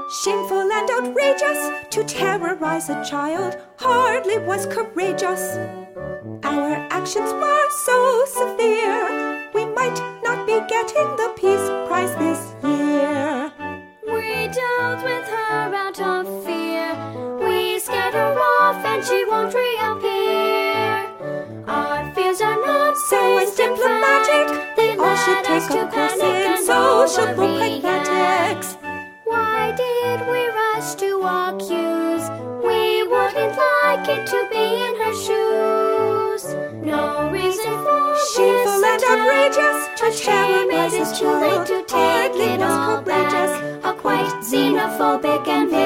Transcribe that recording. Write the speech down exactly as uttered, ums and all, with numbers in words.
Shameful and outrageous to terrorize a child hardly was courageous. Our actions were so severe, we might not be getting the Peace Prize this year. We dealt with her out of fear. We scared her off and she won't reappear. Our fears are not So as diplomatic, they all should take a course in sociable pragmatics. Why did we rush to accuse? We wouldn't like it to be in her shoes. No reason for Shameful this and attack. outrageous to A shame it terrorize is a too late child to take hardly it was all courageous. back. A quite xenophobic and